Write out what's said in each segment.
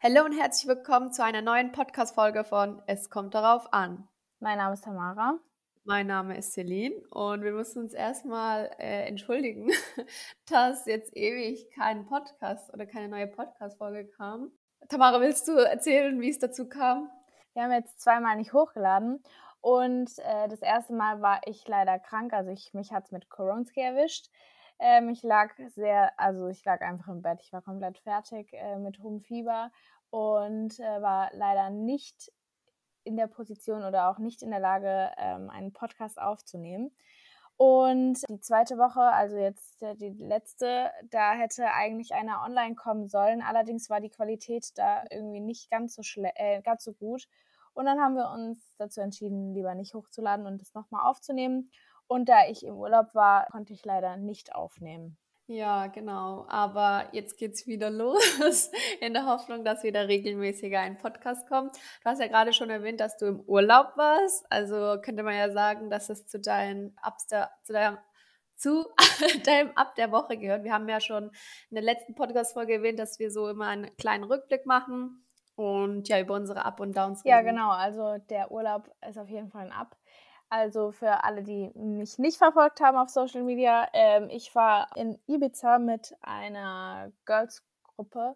Hallo und herzlich willkommen zu einer neuen Podcast-Folge von Es kommt darauf an. Mein Name ist Tamara. Mein Name ist Celine und wir müssen uns erstmal entschuldigen, dass jetzt ewig kein Podcast oder keine neue Podcast-Folge kam. Tamara, willst du erzählen, wie es dazu kam? Wir haben jetzt zweimal nicht hochgeladen und das erste Mal war ich leider krank, also mich hat es mit Koronski erwischt. Ich lag einfach im Bett, ich war komplett fertig mit hohem Fieber und war leider nicht in der Position oder auch nicht in der Lage, einen Podcast aufzunehmen. Und die zweite Woche, also jetzt die letzte, da hätte eigentlich einer online kommen sollen. Allerdings war die Qualität da irgendwie nicht ganz so gut. Und dann haben wir uns dazu entschieden, lieber nicht hochzuladen und das nochmal aufzunehmen. Und da ich im Urlaub war, konnte ich leider nicht aufnehmen. Ja, genau. Aber jetzt geht's wieder los, in der Hoffnung, dass wieder regelmäßiger ein Podcast kommt. Du hast ja gerade schon erwähnt, dass du im Urlaub warst. Also könnte man ja sagen, dass es zu deinem deinem Ab der Woche gehört. Wir haben ja schon in der letzten Podcast-Folge erwähnt, dass wir so immer einen kleinen Rückblick machen und ja über unsere Up und Downs Ja, reden. genau. Also der Urlaub ist auf jeden Fall ein Up. Also für alle, die mich nicht verfolgt haben auf Social Media, ich war in Ibiza mit einer Girls-Gruppe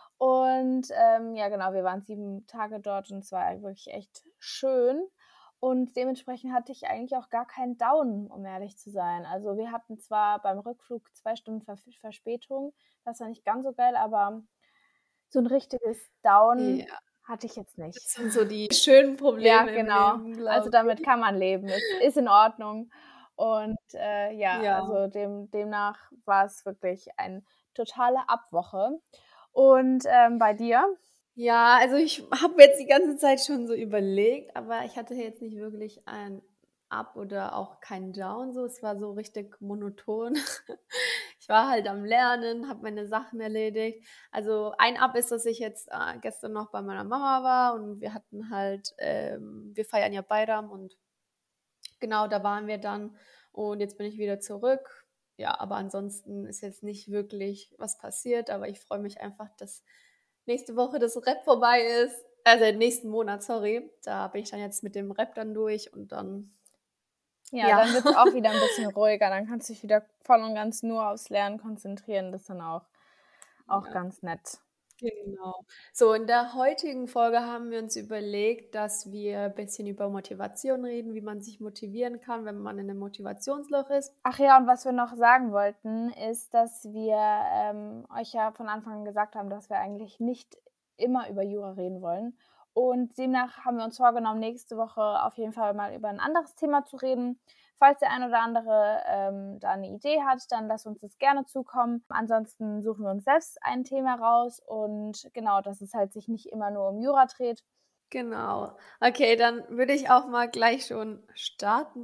und ja genau, wir waren 7 Tage dort und es war wirklich echt schön und dementsprechend hatte ich eigentlich auch gar keinen Down, um ehrlich zu sein. Also wir hatten zwar beim Rückflug 2 Stunden Verspätung, das war nicht ganz so geil, aber so ein richtiges Down Ja, hatte ich jetzt nicht. das sind so die schönen Ja, Probleme im genau. Leben, Also, glaube damit ich. kann man leben. Es ist in Ordnung. Und, ja, Ja. also demnach war es wirklich eine totale Abwoche. Und, bei dir? Ja, also ich habe jetzt die ganze Zeit schon so überlegt, aber ich hatte jetzt nicht wirklich ein Up oder auch kein Down so. Es war so richtig monoton. Ich war halt am Lernen, habe meine Sachen erledigt. Also ein Up ist, dass ich jetzt gestern noch bei meiner Mama war und wir hatten halt, wir feiern ja Bayram und genau, da waren wir dann und jetzt bin ich wieder zurück. Ja, aber ansonsten ist jetzt nicht wirklich was passiert, aber ich freue mich einfach, dass nächste Woche das Rap vorbei ist. Also nächsten Monat, sorry. Da bin ich dann jetzt mit dem Rap dann durch und dann, Ja, ja. dann wird's auch wieder 'n bisschen ruhiger. Dann kannst du dich wieder voll und ganz nur aufs Lernen konzentrieren. Das ist dann auch Ja, ganz nett. genau. So, in der heutigen Folge haben wir uns überlegt, dass wir ein bisschen über Motivation reden, wie man sich motivieren kann, wenn man in einem Motivationsloch ist. Ach ja, und was wir noch sagen wollten, ist, dass wir, euch ja von Anfang an gesagt haben, dass wir eigentlich nicht immer über Jura reden wollen. Und demnach haben wir uns vorgenommen, nächste Woche auf jeden Fall mal über ein anderes Thema zu reden. Falls der ein oder andere, da eine Idee hat, dann lasst uns das gerne zukommen. Ansonsten suchen wir uns selbst ein Thema raus und genau, dass es halt sich nicht immer nur um Jura dreht. Genau. Okay, dann würde ich auch mal gleich schon starten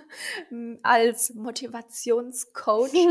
als Motivationscoach.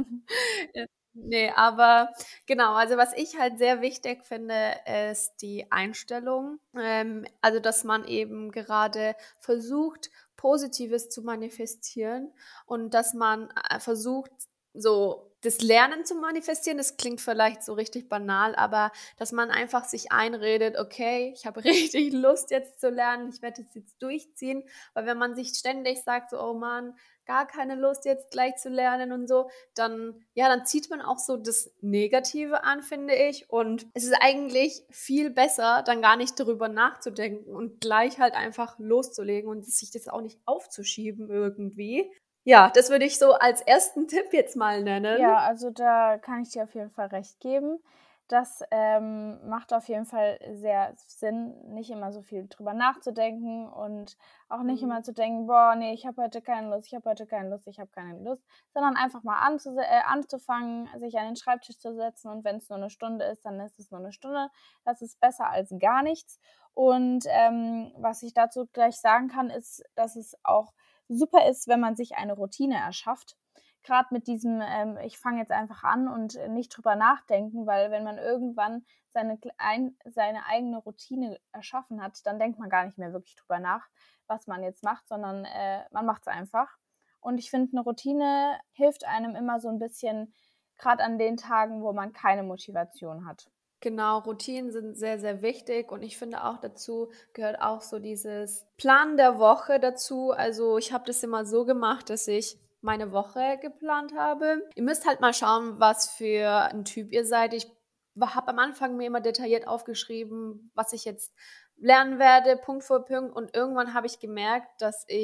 Ne, aber genau, also was ich halt sehr wichtig finde, ist die Einstellung. Also, dass man eben gerade versucht, Positives zu manifestieren und dass man, versucht, so das Lernen zu manifestieren. Das klingt vielleicht so richtig banal, aber dass man einfach sich einredet: „Okay, ich habe richtig Lust jetzt zu lernen, ich werde es jetzt durchziehen.“ Weil wenn man sich ständig sagt so: „Oh Mann, gar keine Lust jetzt gleich zu lernen“ und so, dann zieht man auch so das Negative an, finde ich. Und es ist eigentlich viel besser, dann gar nicht darüber nachzudenken und gleich halt einfach loszulegen und sich das auch nicht aufzuschieben irgendwie. Ja, das würde ich so als ersten Tipp jetzt mal nennen. Ja, also da kann ich dir auf jeden Fall recht geben. Das, macht auf jeden Fall sehr Sinn, nicht immer so viel drüber nachzudenken und auch nicht Mhm. immer zu denken: „Boah, ne, ich habe heute keine Lust, ich habe heute keine Lust, ich habe keine Lust“, sondern einfach mal anzufangen, sich an den Schreibtisch zu setzen und wenn es nur eine Stunde ist, dann ist es nur eine Stunde. Das ist besser als gar nichts. Und, was ich dazu gleich sagen kann, ist, dass es auch super ist, wenn man sich eine Routine erschafft. Gerade mit diesem, ich fange jetzt einfach an und nicht drüber nachdenken, weil wenn man irgendwann seine eigene Routine erschaffen hat, dann denkt man gar nicht mehr wirklich drüber nach, was man jetzt macht, sondern, man macht es einfach. Und ich finde, eine Routine hilft einem immer so ein bisschen, gerade an den Tagen, wo man keine Motivation hat. Genau, Routinen sind sehr, sehr wichtig und ich finde auch dazu gehört auch so dieses Planen der Woche dazu. Also, ich habe das immer so gemacht, dass ich meine Woche geplant habe. Ihr müsst halt mal schauen, was für ein Typ ihr seid. Ich habe am Anfang mir immer detailliert aufgeschrieben, was ich jetzt lernen werde, Punkt für Punkt. Und irgendwann habe ich gemerkt,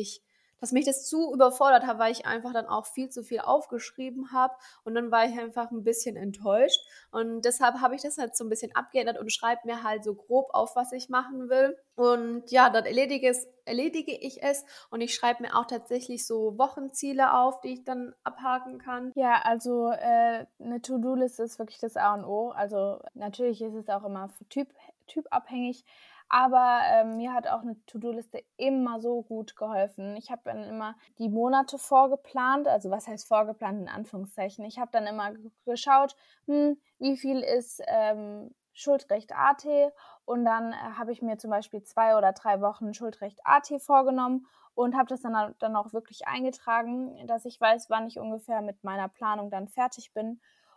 dass mich das zu überfordert hat, weil ich einfach dann auch viel zu viel aufgeschrieben habe. Und dann war ich einfach ein bisschen enttäuscht. Und deshalb habe ich das halt so ein bisschen abgeändert und schreibe mir halt so grob auf, was ich machen will. Und ja, dann erledige ich es und ich schreibe mir auch tatsächlich so Wochenziele auf, die ich dann abhaken kann. Ja, also, 'ne To-do-Liste ist wirklich das A und O. Also, natürlich ist es auch immer typabhängig, aber, mir hat auch 'ne To-do-Liste immer so gut geholfen. Ich habe dann immer die Monate vorgeplant, also, was heißt vorgeplant in Anführungszeichen? Ich habe dann immer geschaut, wie viel ist, Schuldrecht AT, und dann, habe ich mir zum Beispiel 2 oder 3 Wochen Schuldrecht AT vorgenommen und habe das dann auch wirklich eingetragen, dass ich weiß, wann ich ungefähr mit meiner Planung dann fertig bin,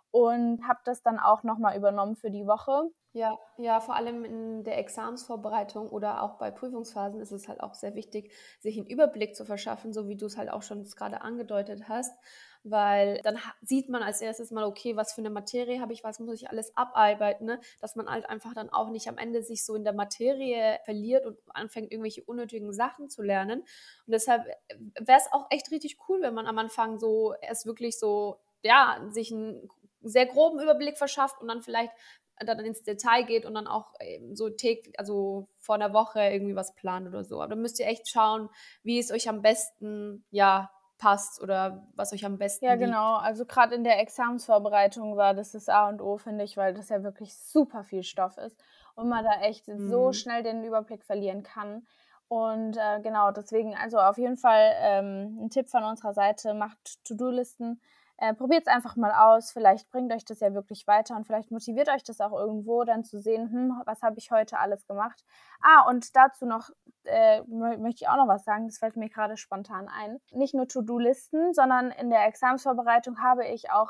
und habe das dann auch noch mal übernommen für die Woche. Ja, ja, vor allem in der Examensvorbereitung oder auch bei Prüfungsphasen ist es halt auch sehr wichtig, sich einen Überblick zu verschaffen, so wie du es halt auch schon gerade angedeutet hast, weil dann sieht man als erstes mal, okay, was für eine Materie habe ich, was muss ich alles abarbeiten, ne? Dass man halt einfach dann auch nicht am Ende sich so in der Materie verliert und anfängt, irgendwelche unnötigen Sachen zu lernen. Und deshalb wäre es auch echt richtig cool, wenn man am Anfang so erst wirklich so, ja, sich einen sehr groben Überblick verschafft und dann vielleicht dann ins Detail geht und dann auch so täglich, also vor einer Woche irgendwie was plant oder so. Aber dann müsst ihr echt schauen, wie es euch am besten, ja, passt oder was euch am Ja, besten liegt. genau. Also, gerade in der Examensvorbereitung war das A und O, finde ich, weil das ja wirklich super viel Stoff ist und man da echt so Mhm. schnell den Überblick verlieren kann. Und, genau, deswegen, also auf jeden Fall, 'n Tipp von unserer Seite: Macht To-do-Listen. Probiert's einfach mal aus. Vielleicht bringt euch das ja wirklich weiter und vielleicht motiviert euch das auch irgendwo dann zu sehen: Was habe ich heute alles gemacht?“ Und dazu noch, möchte ich auch noch was sagen, das fällt mir gerade spontan ein. Nicht nur To-do-Listen, sondern in der Examsvorbereitung habe ich auch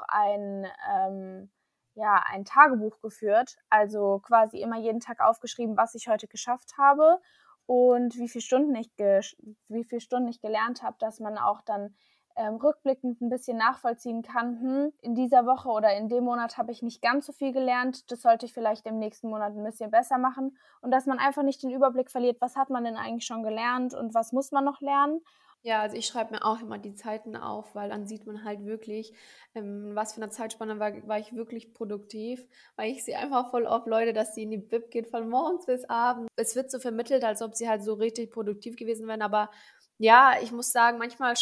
ein Tagebuch geführt. Also quasi immer jeden Tag aufgeschrieben, was ich heute geschafft habe und wie viele Stunden ich gelernt habe, dass man auch dann rückblickend ein bisschen nachvollziehen kann, in dieser Woche oder in dem Monat habe ich nicht ganz so viel gelernt, das sollte ich vielleicht im nächsten Monat ein bisschen besser machen, und dass man einfach nicht den Überblick verliert, was hat man denn eigentlich schon gelernt und was muss man noch lernen. Ja, also ich schreibe mir auch immer die Zeiten auf, weil dann sieht man halt wirklich, was für eine Zeitspanne war ich wirklich produktiv. Weil ich sehe einfach voll oft Leute, dass sie in die Bib gehen von morgens bis abends. Es wird so vermittelt, als ob sie halt so richtig produktiv gewesen wären. Aber ja, ich muss sagen, manchmal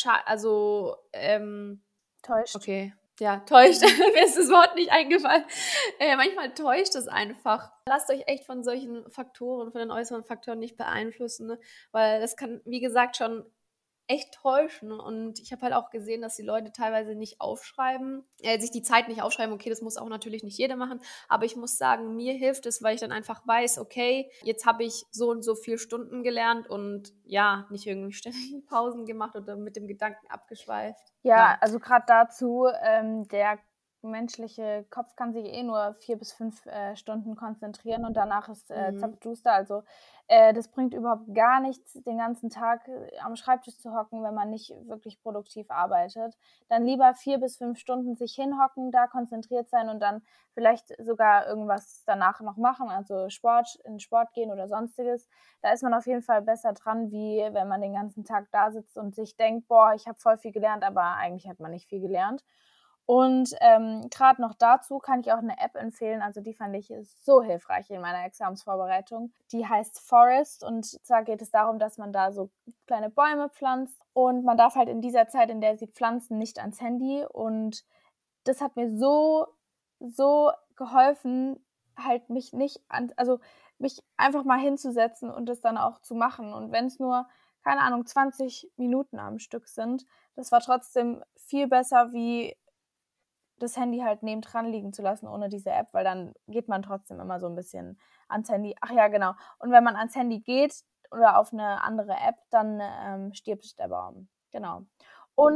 Täuscht. okay, ja, täuscht. Mhm. Mir ist das Wort nicht eingefallen. Manchmal täuscht es einfach. Lasst euch echt von solchen Faktoren, von den äußeren Faktoren nicht beeinflussen, ne? Weil das kann, wie gesagt, schon echt täuschen. Und ich habe halt auch gesehen, dass die Leute teilweise nicht aufschreiben, sich die Zeit nicht aufschreiben. Okay, das muss auch natürlich nicht jeder machen. Aber ich muss sagen, mir hilft es, weil ich dann einfach weiß, okay, jetzt habe ich so und so viele Stunden gelernt und ja, nicht irgendwie ständig Pausen gemacht oder mit dem Gedanken abgeschweift. Ja, Ja. also gerade dazu, der menschliche Kopf kann sich eh nur 4 bis 5 Stunden konzentrieren und danach ist, Mhm. zappenduster. Also, das bringt überhaupt gar nichts, den ganzen Tag, am Schreibtisch zu hocken, wenn man nicht wirklich produktiv arbeitet. Dann lieber 4 bis 5 Stunden sich hinhocken, da konzentriert sein und dann vielleicht sogar irgendwas danach noch machen, also in Sport gehen oder Sonstiges. Da ist man auf jeden Fall besser dran, wie wenn man den ganzen Tag da sitzt und sich denkt: „Boah, ich habe voll viel gelernt“, aber eigentlich hat man nicht viel gelernt. Und, grad noch dazu kann ich auch eine App empfehlen, also die fand ich so hilfreich in meiner Examensvorbereitung. Die heißt Forest, und zwar geht es darum, dass man da so kleine Bäume pflanzt und man darf halt in dieser Zeit, in der sie pflanzen, nicht ans Handy, und das hat mir so geholfen, halt mich einfach mal hinzusetzen und das dann auch zu machen. Und wenn es nur, keine Ahnung, 20 Minuten am Stück sind, das war trotzdem viel besser, wie das Handy halt nebendran liegen zu lassen ohne diese App, weil dann geht man trotzdem immer so ein bisschen ans Handy. Ach ja, genau. Und wenn man ans Handy geht oder auf eine andere App, dann, stirbt der Baum. Genau. Und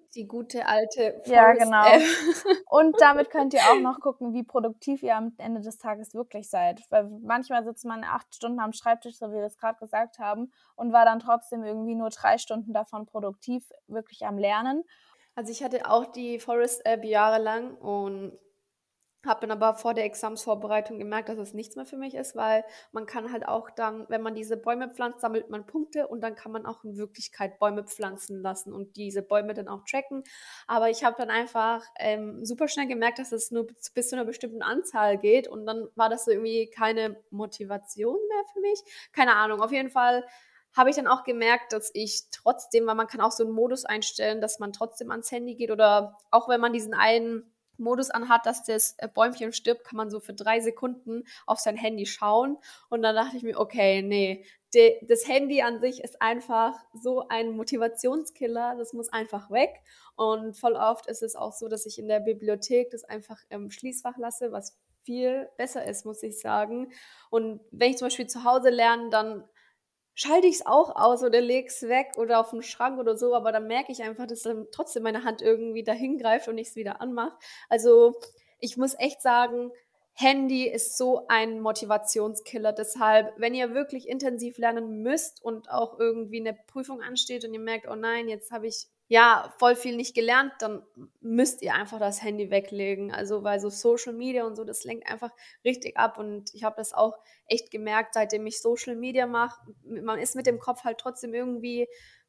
Die gute alte Ja, Forest-App. genau. Und damit könnt ihr auch noch gucken, wie produktiv ihr am Ende des Tages wirklich seid. Weil manchmal sitzt man 8 Stunden am Schreibtisch, so wie wir es gerade gesagt haben, und war dann trotzdem irgendwie nur 3 Stunden davon produktiv, wirklich am Lernen. Also ich hatte auch die Forest-App jahrelang und habe dann aber vor der Examsvorbereitung gemerkt, dass es nichts mehr für mich ist, weil man kann halt auch dann, wenn man diese Bäume pflanzt, sammelt man Punkte und dann kann man auch in Wirklichkeit Bäume pflanzen lassen und diese Bäume dann auch tracken. Aber ich habe dann einfach super schnell gemerkt, dass es nur bis zu einer bestimmten Anzahl geht und dann war das so irgendwie keine Motivation mehr für mich. Keine Ahnung, auf jeden Fall habe ich dann auch gemerkt, dass ich trotzdem, weil man kann auch so einen Modus einstellen, dass man trotzdem ans Handy geht oder auch wenn man diesen einen Modus anhat, dass das Bäumchen stirbt, kann man so für 3 Sekunden auf sein Handy schauen. Und dann dachte ich mir, okay, nee, das Handy an sich ist einfach so ein Motivationskiller, das muss einfach weg. Und voll oft ist es auch so, dass ich in der Bibliothek das einfach im Schließfach lasse, was viel besser ist, muss ich sagen. Und wenn ich zum Beispiel zu Hause lerne, dann schalte ich es auch aus oder lege es weg oder auf den Schrank oder so, aber dann merke ich einfach, dass dann trotzdem meine Hand irgendwie dahin greift und ich es wieder anmache. Also, ich muss echt sagen, Handy ist so ein Motivationskiller. Deshalb, wenn ihr wirklich intensiv lernen müsst und auch irgendwie eine Prüfung ansteht und ihr merkt, oh nein, jetzt habe ich ja voll viel nicht gelernt, dann müsst ihr einfach das Handy weglegen. Also, weil so Social Media und so, das lenkt einfach richtig ab und ich habe das auch echt gemerkt, seitdem ich Social Media mache, man ist mit dem Kopf halt trotzdem irgendwie,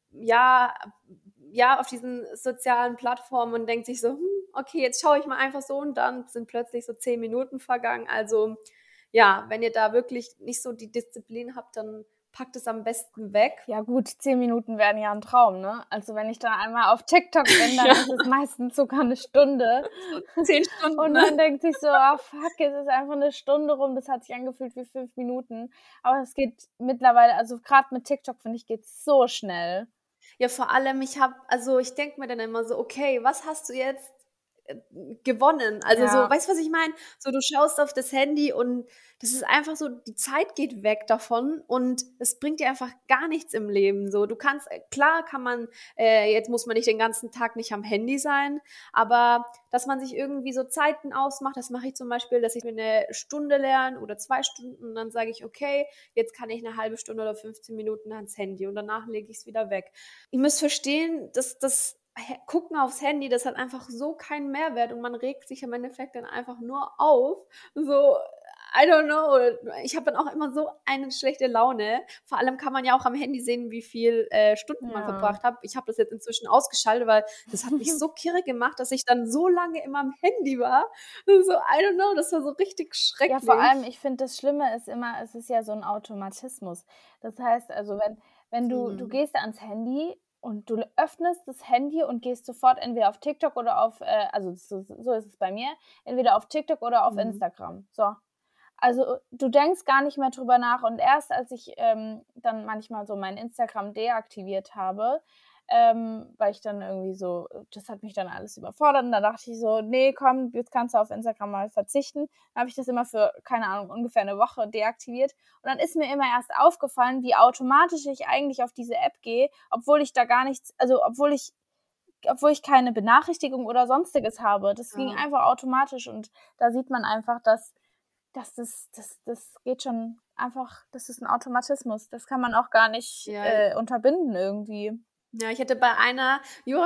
ja, ja, auf diesen sozialen Plattformen und denkt sich so, okay, jetzt schaue ich mal einfach so und dann sind plötzlich so 10 Minuten vergangen. Also ja, wenn ihr da wirklich nicht so die Disziplin habt, dann packt es am besten weg. Ja gut, 10 Minuten wären ja ein Traum, ne? Also, wenn ich da einmal auf TikTok bin, dann Ja, ist es meistens sogar 1 Stunde. so 10 Stunden, Und ne? man denkt sich so: „Ah fuck, es ist einfach 1 Stunde rum.“ Das hat sich angefühlt wie 5 Minuten. Aber es geht mittlerweile, also, grad mit TikTok, finde ich, geht's so schnell. Ja, vor allem, ich denke mir dann immer so, okay, was hast du jetzt äh, gewonnen? Also so, Ja, weißt du, was ich meine? So, du schaust auf das Handy und das ist einfach so, die Zeit geht weg davon und es bringt dir einfach gar nichts im Leben. So, du kannst, klar kann man, jetzt muss man nicht den ganzen Tag nicht am Handy sein, aber dass man sich irgendwie so Zeiten ausmacht, das mache ich zum Beispiel, dass ich mir eine Stunde lerne oder 2 Stunden und dann sage ich, okay, jetzt kann ich eine halbe Stunde oder 15 Minuten ans Handy und danach lege ich es wieder weg. Ihr müsst verstehen, dass das Gucken aufs Handy, das hat einfach so keinen Mehrwert und man regt sich im Endeffekt dann einfach nur auf. So, I don't know. Ich habe dann auch immer so eine schlechte Laune. Vor allem kann man ja auch am Handy sehen, wie viel Stunden man ja. verbracht hat. Ich habe das jetzt inzwischen ausgeschaltet, weil das hat mich so kirre gemacht, dass ich dann so lange immer am Handy war. So, I don't know, das war so richtig Ja, vor allem, schrecklich. ich finde, das Schlimme ist immer, es ist ja so 'n Automatismus. Das heißt also, wenn du Mhm. gehst ans Handy und du öffnest das Handy und gehst sofort entweder auf TikTok oder auf, also, so ist es bei mir, entweder auf TikTok oder auf Mhm. Instagram. So. Also, du denkst gar nicht mehr drüber nach und erst als ich, dann manchmal so mein Instagram deaktiviert habe, weil ich dann irgendwie so, das hat mich dann alles überfordert und da dachte ich so: „Ne, komm, jetzt kannst du auf Instagram mal verzichten.“ Dann habe ich das immer für, keine Ahnung, ungefähr 'ne Woche deaktiviert und dann ist mir immer erst aufgefallen, wie automatisch ich eigentlich auf diese App gehe, obwohl ich da gar nichts, also, obwohl ich keine Benachrichtigung oder Sonstiges habe. Das ging Ja. einfach automatisch und da sieht man einfach, dass das geht schon einfach, das ist 'n Automatismus. Das kann man auch gar nicht, Ja, unterbinden irgendwie. ja, ich hatte bei einer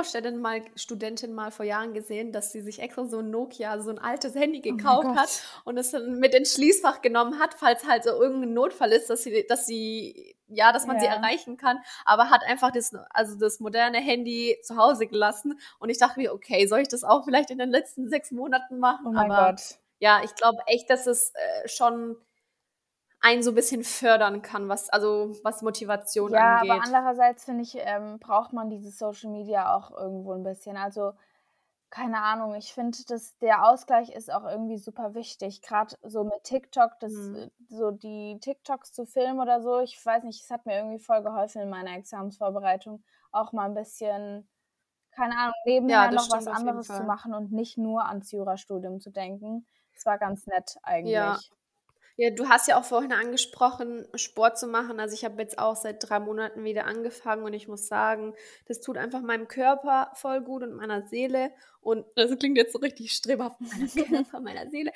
Studentin mal vor Jahren gesehen, dass sie sich extra so 'n Nokia, so 'n altes Handy Oh mein gekauft hat Gott. und es dann mit ins Schließfach genommen hat, falls halt so irgend 'n Notfall ist, dass man sie Ja. erreichen kann, aber hat einfach das moderne Handy zu Hause gelassen und ich dachte mir: „Okay, soll ich das auch vielleicht in den letzten 6 Monaten machen?“ Oh mein Aber Gott. ja, ich glaube echt, dass es, schon einen so bisschen fördern kann, was Motivation Ja, aber angeht. andererseits finde ich, braucht man dieses Social Media auch irgendwo 'n bisschen. Also, keine Ahnung, ich finde, dass der Ausgleich ist auch irgendwie super wichtig. Grad so mit TikTok, das Mhm. so die TikToks zu filmen oder so, ich weiß nicht, es hat mir irgendwie voll geholfen in meiner Examensvorbereitung, auch mal 'n bisschen, keine Ahnung, Ja, nebenher das noch was stimmt auf jeden anderes zu Fall. machen und nicht nur ans Jurastudium zu denken. Das war ganz nett Ja. eigentlich. Ja, du hast ja auch vorhin angesprochen, Sport zu machen. Also, ich habe jetzt auch seit 3 Monaten wieder angefangen und ich muss sagen, das tut einfach meinem Körper voll gut und meiner Seele. Und das klingt jetzt so richtig strebhaft, meiner Körper, meiner Seele.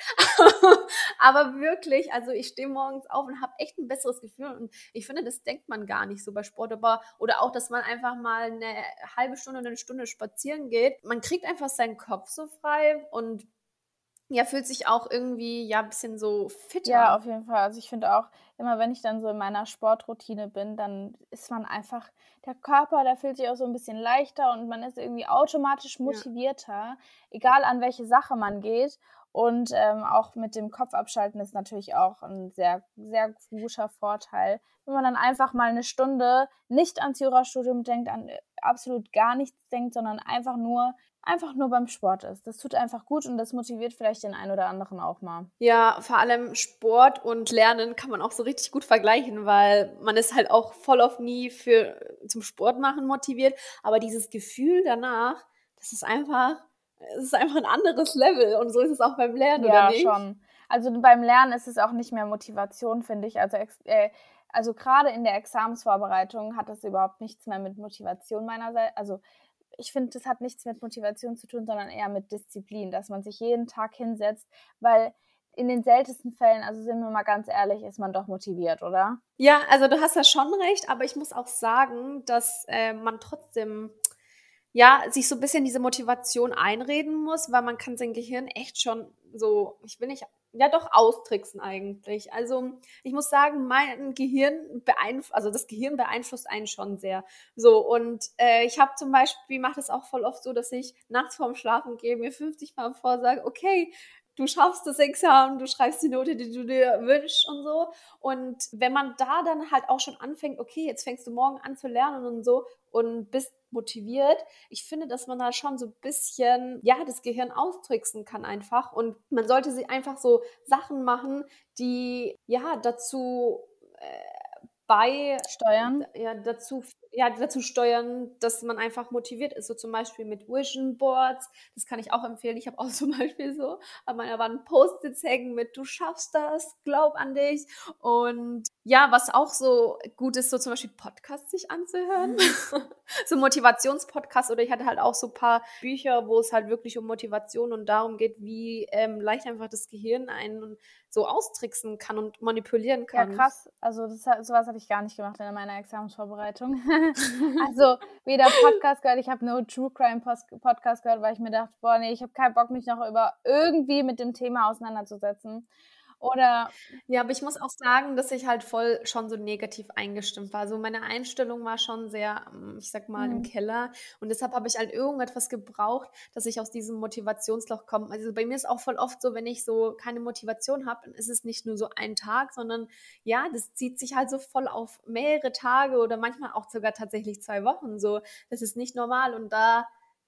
Aber wirklich, also, ich stehe morgens auf und habe echt ein besseres Gefühl und ich finde, das denkt man gar nicht so bei Sport, aber oder auch, dass man einfach mal eine halbe Stunde, eine Stunde spazieren geht. Man kriegt einfach seinen Kopf so frei und ja, fühlt sich auch irgendwie, ja, 'n bisschen so Ja, fitter. auf jeden Fall. Also, ich finde auch, immer wenn ich dann so in meiner Sportroutine bin, dann ist man einfach der Körper, der fühlt sich auch so ein bisschen leichter und man ist irgendwie automatisch Ja. motivierter, egal an welche Sache man geht. Und, auch mit dem Kopf abschalten ist natürlich auch ein sehr, sehr guter Vorteil. Wenn man dann einfach mal eine Stunde nicht ans Jurastudium denkt, an, absolut gar nichts denkt, sondern einfach nur beim Sport ist. Das tut einfach gut und das motiviert vielleicht den einen oder anderen auch mal. Ja, vor allem Sport und Lernen kann man auch so richtig gut vergleichen, weil man ist halt auch voll oft nie für zum Sport machen motiviert, aber dieses Gefühl danach, das ist einfach es ist einfach 'n anderes Level und so ist es auch beim Lernen, oder Ja, nicht? schon. Also, beim Lernen ist es auch nicht mehr Motivation, finde ich. Also, grade in der Examensvorbereitung hat das überhaupt nichts mehr mit Motivation meinerseits. Also, ich finde, das hat nichts mit Motivation zu tun, sondern eher mit Disziplin, dass man sich jeden Tag hinsetzt, weil in den seltensten Fällen, also, sind wir mal ganz ehrlich, ist man doch motiviert, oder? Ja, also du hast da schon recht, aber ich muss auch sagen, dass, man trotzdem, ja, sich so 'n bisschen diese Motivation einreden muss, weil man kann sein Gehirn echt schon so ich will nicht ja doch austricksen eigentlich. Also, ich muss sagen, mein Gehirn also das Gehirn beeinflusst einen schon sehr. So und, ich habe zum Beispiel mache das auch voll oft so, dass ich nachts vorm Schlafengehen mir 50 Mal vorsage: „Okay, du schaffst das Examen, du schreibst die Note, die du dir wünschst“ und so. Und wenn man da dann halt auch schon anfängt: „Okay, jetzt fängst du morgen an zu lernen“ und so und bist motiviert, ich finde, dass man da schon so ein bisschen, ja, das Gehirn austricksen kann einfach und man sollte sich einfach so Sachen machen, die, ja, dazu, bei Steuern? ja, dazu steuern, dass man einfach motiviert ist. So zum Beispiel mit Vision Boards, das kann ich auch empfehlen. Ich habe auch zum Beispiel so an meiner Wand Post-its hängen mit: „Du schaffst das, glaub an dich.“ Und ja, was auch so gut ist, so zum Beispiel Podcasts sich anzuhören. So Motivationspodcasts oder ich hatte halt auch so paar Bücher, wo es halt wirklich um Motivation und darum geht, wie, leicht einfach das Gehirn einen so austricksen kann und manipulieren Ja, kann. krass. Also, so was habe ich gar nicht gemacht in meiner Examensvorbereitung. Also, weder Podcast gehört, ich habe nur True Crime Podcast gehört, weil ich mir dachte: „Boah, ne, ich habe keinen Bock, mich noch über irgendwie mit dem Thema auseinanderzusetzen.“ Oder Ja, aber ich muss auch sagen, dass ich halt voll schon so negativ eingestimmt war. Also, meine Einstellung war schon sehr, ich sage mal, im mhm, Keller und deshalb habe ich halt irgendetwas gebraucht, dass ich aus diesem Motivationsloch komme. Also, bei mir ist auch voll oft so, wenn ich so keine Motivation habe, dann ist es nicht nur so ein Tag, sondern ja, das zieht sich halt so voll auf mehrere Tage oder manchmal auch sogar tatsächlich 2 Wochen so. Das ist nicht normal und da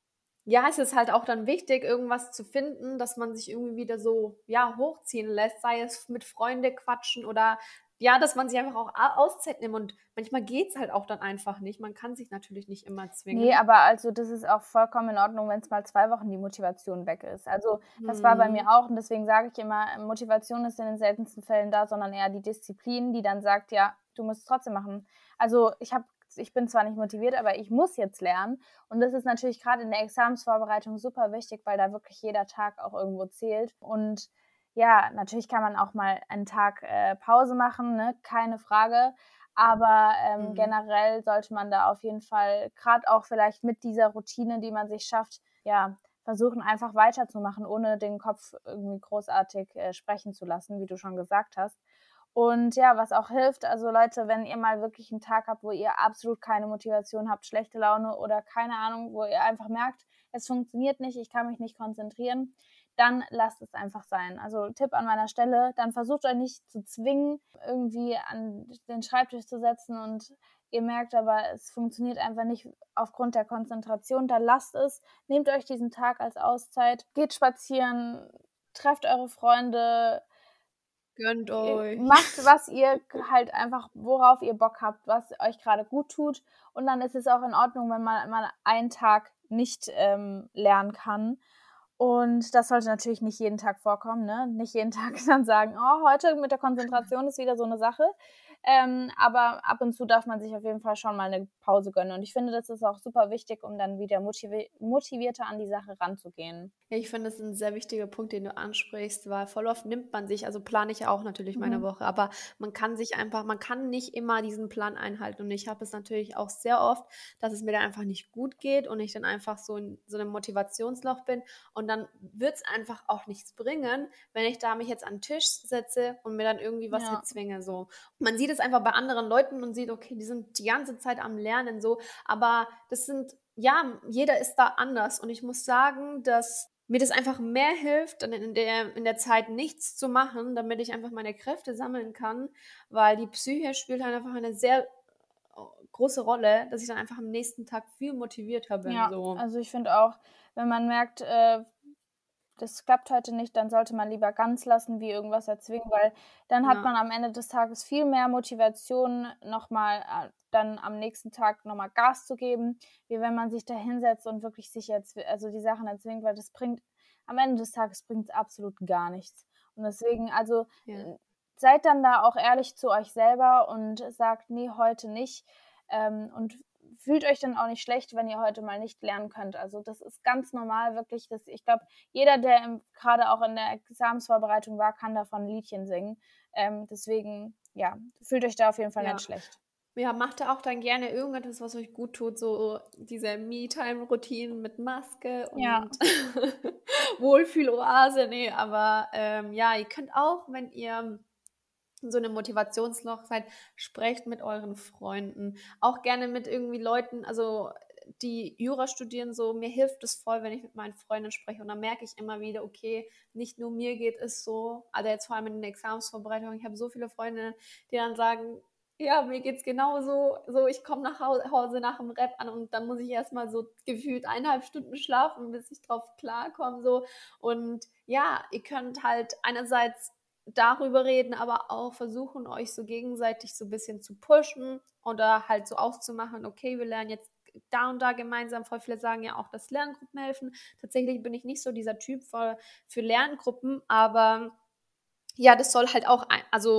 ja, es ist halt auch dann wichtig, irgendwas zu finden, dass man sich irgendwie wieder so, ja, hochziehen lässt, sei es mit Freunde quatschen oder ja, dass man sich einfach auch a Auszeit nimmt und manchmal geht's halt auch dann einfach nicht. Man kann sich natürlich nicht immer ne, zwingen. aber also, das ist auch vollkommen in Ordnung, wenn's mal 2 Wochen die Motivation weg ist. Also, das war bei mir Mhm. auch und deswegen sage ich immer, Motivation ist in den seltensten Fällen da, sondern eher die Disziplin, die dann sagt: „Ja, du musst es trotzdem machen.“ Also, ich bin zwar nicht motiviert, aber ich muss jetzt lernen und das ist natürlich grade in der Examensvorbereitung super wichtig, weil da wirklich jeder Tag auch irgendwo zählt. Und ja, natürlich kann man auch mal einen Tag, Pause machen, ne, keine Frage. Aber, Mhm. generell sollte man da auf jeden Fall grad auch vielleicht mit dieser Routine, die man sich schafft, ja, versuchen, einfach weiterzumachen, ohne den Kopf irgendwie großartig, sprechen zu lassen, wie du schon gesagt hast. Und ja, was auch hilft, also Leute, wenn ihr mal wirklich 'n Tag habt, wo ihr absolut keine Motivation habt, schlechte Laune oder keine Ahnung, wo ihr einfach merkt: „Es funktioniert nicht, ich kann mich nicht konzentrieren“, dann lasst es einfach sein. Also, Tipp an meiner Stelle, dann versucht euch nicht zu zwingen, irgendwie an den Schreibtisch zu setzen und ihr merkt aber, es funktioniert einfach nicht aufgrund der Konzentration, dann lasst es. Nehmt euch diesen Tag als Auszeit, geht spazieren, trefft eure Freunde, Gönnt euch. macht, was ihr halt einfach worauf ihr Bock habt, was euch grade gut tut. Und dann ist es auch in Ordnung, wenn man mal einen Tag nicht, lernen kann. Und das sollte natürlich nicht jeden Tag vorkommen, ne? Nicht jeden Tag dann sagen: „Oh, heute mit der Konzentration ist wieder so eine Sache.“ Aber ab und zu darf man sich auf jeden Fall schon mal eine Pause gönnen. Und ich finde, das ist auch super wichtig, um dann wieder motivierter an die Sache ranzugehen. Ja, ich finde, das ist ein sehr wichtiger Punkt, den du ansprichst, weil voll oft nimmt man sich, also plane ich ja auch natürlich meine Mhm. Woche, aber man kann nicht immer diesen Plan einhalten. Und ich habe es natürlich auch sehr oft, dass es mir dann einfach nicht gut geht und ich dann einfach so in so einem Motivationsloch bin. Und dann wird es einfach auch nichts bringen, wenn ich da mich jetzt an 'n Tisch setze und mir dann irgendwie was Ja. erzwinge, so. Man sieht es einfach bei anderen Leuten und sieht, okay, die sind die ganze Zeit am Lernen so, aber das sind ja, jeder ist da anders und ich muss sagen, dass mir das einfach mehr hilft, dann in der Zeit nichts zu machen, damit ich einfach meine Kräfte sammeln kann, weil die Psyche spielt halt einfach eine sehr große Rolle, dass ich dann einfach am nächsten Tag viel motivierter bin, Ja, so. also ich finde auch, wenn man merkt, das klappt heute nicht, dann sollte man lieber ganz lassen, wie irgendwas erzwingen, weil dann hat Ja. man am Ende des Tages viel mehr Motivation, noch mal, dann am nächsten Tag noch mal Gas zu geben, wie wenn man sich da hinsetzt und wirklich sich jetzt also die Sachen erzwingt, weil das bringt am Ende des Tages bringt's absolut gar nichts. Und deswegen, also, Ja. seid dann da auch ehrlich zu euch selber und sagt: „Ne, heute nicht.“ Und fühlt euch dann auch nicht schlecht, wenn ihr heute mal nicht lernen könnt. Also, das ist ganz normal wirklich. Das Ich glaube, jeder, der grade auch in der Examensvorbereitung war, kann davon 'n Liedchen singen. Deswegen, ja, fühlt euch da auf jeden Fall nicht Ja. schlecht. Ja, macht ihr auch dann gerne irgendetwas, was euch gut tut, so diese Me-Time-Routinen mit Maske Ja, und Wohlfühloase? Ne, aber, ja, ihr könnt auch, wenn ihr in so 'nem Motivationsloch seid, sprecht mit euren Freunden, auch gerne mit irgendwie Leuten, also, die Jura studieren so. Mir hilft es voll, wenn ich mit meinen Freundinnen spreche und dann merke ich immer wieder: „Okay, nicht nur mir geht es so.“ Also, jetzt vor allem in den Examensvorbereitungen. Ich habe so viele Freundinnen, die dann sagen: „Ja, mir geht's genauso. So, ich komme nach Hause nach dem Rap an und dann muss ich erst mal so gefühlt 1,5 Stunden schlafen, bis ich drauf klarkomme“, so. Und ja, ihr könnt halt einerseits darüber reden, aber auch versuchen, euch so gegenseitig so 'n bisschen zu pushen oder halt so auszumachen: „Okay, wir lernen jetzt da und da gemeinsam.“ Voll viele sagen ja auch, dass Lerngruppen helfen. Tatsächlich bin ich nicht so dieser Typ für Lerngruppen, aber ja, das soll halt auch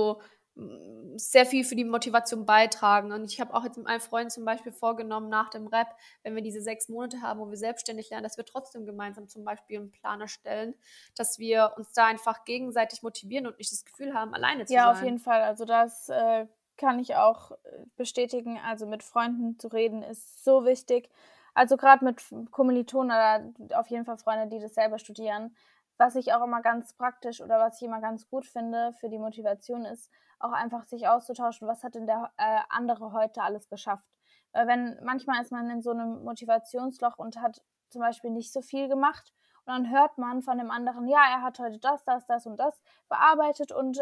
sehr viel für die Motivation beitragen. Und ich habe auch jetzt mit meinem Freund zum Beispiel vorgenommen, nach dem Rap, wenn wir diese 6 Monate haben, wo wir selbstständig lernen, dass wir trotzdem gemeinsam zum Beispiel einen Plan erstellen, dass wir uns da einfach gegenseitig motivieren und nicht das Gefühl haben, alleine zu ja, auf sein. jeden Fall. Also, das, kann ich auch, bestätigen. Also, mit Freunden zu reden ist so wichtig. Also, grad mit Kommilitonen oder auf jeden Fall Freunde, die das selber studieren. Was ich auch immer ganz praktisch oder was ich immer ganz gut finde für die Motivation ist, auch einfach sich auszutauschen: „Was hat denn der, andere heute alles geschafft?“ Weil wenn manchmal ist man in so 'nem Motivationsloch und hat zum Beispiel nicht so viel gemacht und dann hört man von dem anderen: „Ja, er hat heute das, das, das und das bearbeitet“ und,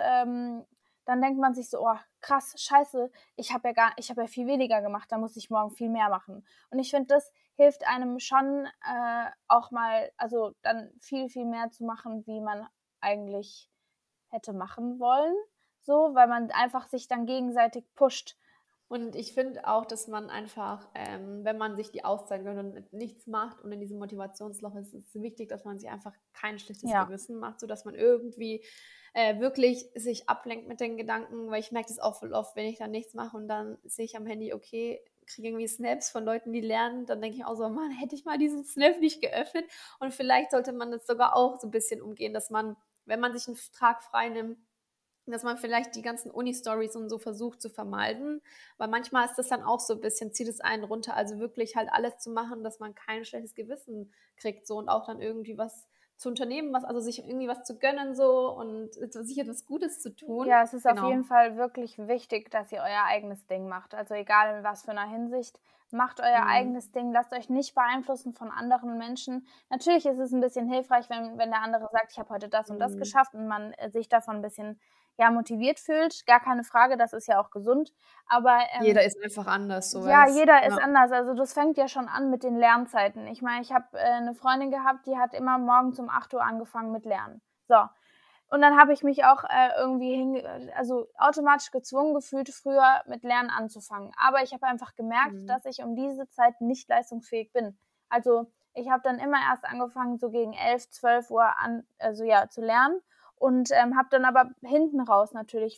dann denkt man sich so: „Oh, krass, scheiße, ich habe ja viel weniger gemacht, da muss ich morgen viel mehr machen.“ Und ich finde, das hilft einem schon, auch mal also, dann viel, viel mehr zu machen, wie man eigentlich hätte machen wollen, so, weil man einfach sich dann gegenseitig pusht. Und ich finde auch, dass man einfach, wenn man sich die Auszeit gönnt und nichts macht und in diesem Motivationsloch ist, ist es wichtig, dass man sich einfach kein schlechtes Ja. Gewissen macht, sodass man irgendwie wirklich sich ablenkt mit den Gedanken, weil ich merke das auch voll oft, wenn ich dann nichts mache und dann sehe ich am Handy, okay, kriege irgendwie Snaps von Leuten, die lernen, dann denke ich auch so, Mann, hätte ich mal diesen Snap nicht geöffnet. Und vielleicht sollte man das sogar auch so ein bisschen umgehen, dass man, wenn man sich einen Tag frei nimmt, dass man vielleicht die ganzen Uni-Stories und so versucht zu vermeiden, weil manchmal ist das dann auch so 'n bisschen, zieht es einen runter. Also, wirklich halt alles zu machen, dass man kein schlechtes Gewissen kriegt so und auch dann irgendwie was zu unternehmen, was, also sich irgendwie was zu gönnen so und sich etwas Gutes zu tun. Ja, es ist auf jeden Genau. Fall wirklich wichtig, dass ihr euer eigenes Ding macht. Also, egal in was für einer Hinsicht, macht euer Mhm. eigenes Ding. Lasst euch nicht beeinflussen von anderen Menschen. Natürlich ist es ein bisschen hilfreich, wenn der andere sagt: „Ich habe heute das und das Mhm. geschafft“ und man, sich davon ein bisschen, ja, motiviert fühlt. Gar keine Frage, das ist ja auch gesund. Aber, Jeder ist einfach anders, so ja, weißt, jeder ist ja. anders. Also, das fängt ja schon an mit den Lernzeiten. Ich meine, ich habe, 'ne Freundin gehabt, die hat immer morgens um 8 Uhr angefangen mit Lernen. So. Und dann habe ich mich auch, irgendwie also, automatisch gezwungen gefühlt, früher mit Lernen anzufangen. Aber ich habe einfach gemerkt, Mhm. dass ich um diese Zeit nicht leistungsfähig bin. Also, Ich habe dann immer erst angefangen, so gegen 11, 12 Uhr zu lernen und, habe dann aber hinten raus natürlich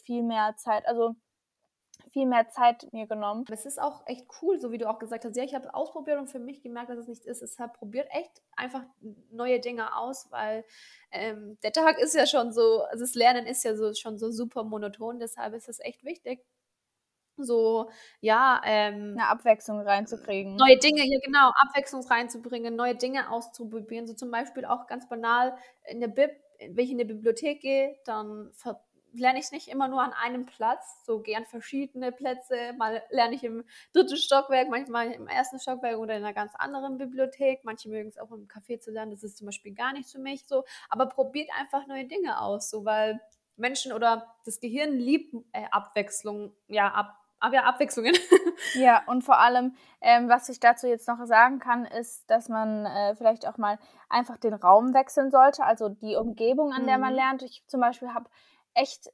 viel mehr Zeit mir genommen. Es ist auch echt cool, so wie du auch gesagt hast. Ja, ich habe ausprobiert und für mich gemerkt, dass es nichts ist. Deshalb probiert echt einfach neue Dinge aus, weil der Tag ist ja schon so, also das Lernen ist ja so schon so super monoton. Deshalb ist es echt wichtig, so, ja, 'Ne Abwechslung reinzukriegen. neue Dinge, ja genau, Abwechslung reinzubringen, neue Dinge auszuprobieren. So zum Beispiel auch ganz banal in der Bib wenn ich in die Bibliothek gehe, dann lerne ich nicht immer nur an einem Platz, so gern verschiedene Plätze. Mal lerne ich im 3. Stockwerk, manchmal im 1. Stockwerk oder in einer ganz anderen Bibliothek. Manche mögen es auch im Café zu lernen, das ist zum Beispiel gar nichts für mich so. Aber probiert einfach neue Dinge aus, so, weil Menschen oder das Gehirn liebt Abwechslung, ja, Abwechslungen. Ja, und vor allem, was ich dazu jetzt noch sagen kann, ist, dass man, vielleicht auch mal einfach den Raum wechseln sollte, also die Umgebung, an der man Mhm. lernt. Ich zum Beispiel habe echt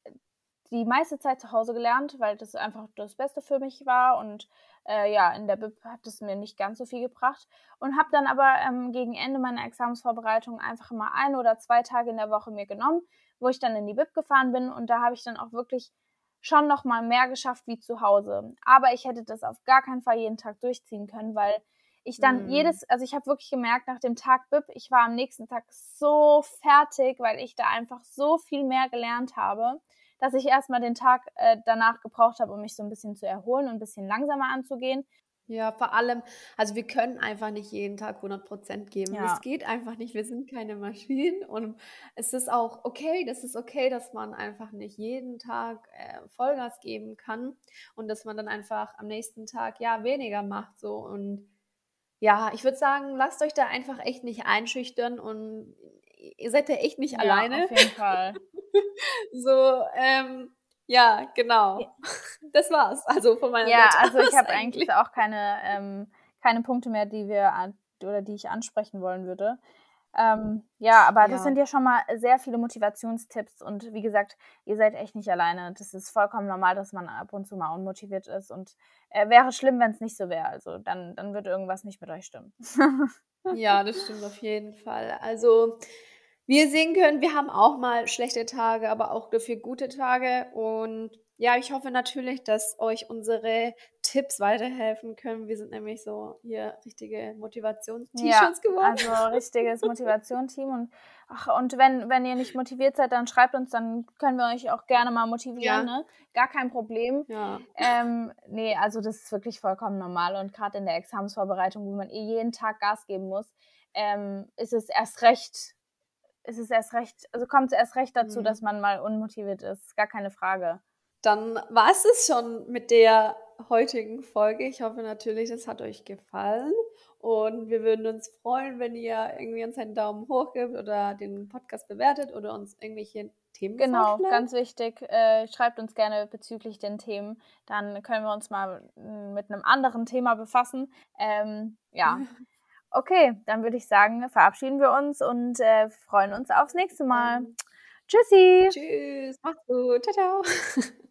die meiste Zeit zu Hause gelernt, weil das einfach das Beste für mich war und, ja, in der Bib hat es mir nicht ganz so viel gebracht und habe dann aber, gegen Ende meiner Examensvorbereitung einfach mal 1 oder 2 Tage in der Woche mir genommen, wo ich dann in die Bib gefahren bin und da habe ich dann auch wirklich schon noch mal mehr geschafft wie zu Hause. Aber ich hätte das auf gar keinen Fall jeden Tag durchziehen können, weil ich dann Mhm. ich habe wirklich gemerkt nach dem Tag Bib, ich war am nächsten Tag so fertig, weil ich da einfach so viel mehr gelernt habe, dass ich erst mal den Tag, danach gebraucht habe, um mich so 'n bisschen zu erholen und 'n bisschen langsamer anzugehen. Ja, vor allem, also wir können einfach nicht jeden Tag 100% geben. Das Ja, geht einfach nicht. Wir sind keine Maschinen und es ist auch okay, das ist okay, dass man einfach nicht jeden Tag Vollgas geben kann und dass man dann einfach am nächsten Tag ja weniger macht so. Und ja, ich würde sagen, lasst euch da einfach echt nicht einschüchtern und ihr seid da echt nicht ja, alleine. auf jeden Fall. So, ja, J genau. Das war's. Also von meiner Ja, Seite also ich aus habe eigentlich eigentlich. auch keine Punkte mehr, die ich ansprechen wollen würde. Ja, aber das sind Ja. ja schon mal sehr viele Motivationstipps und wie gesagt, ihr seid echt nicht alleine. Das ist vollkommen normal, dass man ab und zu mal unmotiviert ist und, wäre schlimm, wenn's nicht so wäre. Also, dann würde irgendwas nicht mit euch stimmen. Ja, das stimmt auf jeden Fall. Also, wie ihr sehen könnt, wir haben auch mal schlechte Tage, aber auch dafür gute Tage. Und ja, ich hoffe natürlich, dass euch unsere Tipps weiterhelfen können. Wir sind nämlich so hier richtige Ja, Motivations-T-Shirts geworden. also richtiges Motivationsteam und wenn ihr nicht motiviert seid, dann schreibt uns, dann können wir euch auch gerne mal motivieren, Ja, ne? Gar kein Problem. ja. Ne, also das ist wirklich vollkommen normal und grad in der Examensvorbereitung, wo man jeden Tag Gas geben muss, kommt es erst recht dazu, Mhm. dass man mal unmotiviert ist, gar keine Frage. Dann war es schon mit der heutigen Folge. Ich hoffe natürlich, es hat euch gefallen und wir würden uns freuen, wenn ihr irgendwie uns einen Daumen hoch gebt oder den Podcast bewertet oder uns irgendwelche Themen Genau, ganz vorschlägt. wichtig, schreibt uns gerne bezüglich den Themen, dann können wir uns mal, mit 'nem anderen Thema befassen. Ja, okay, dann würde ich sagen, verabschieden wir uns und, freuen uns aufs nächste Mal. Dann Tschüssi. tschüss, macht's gut. Tschau, tschau.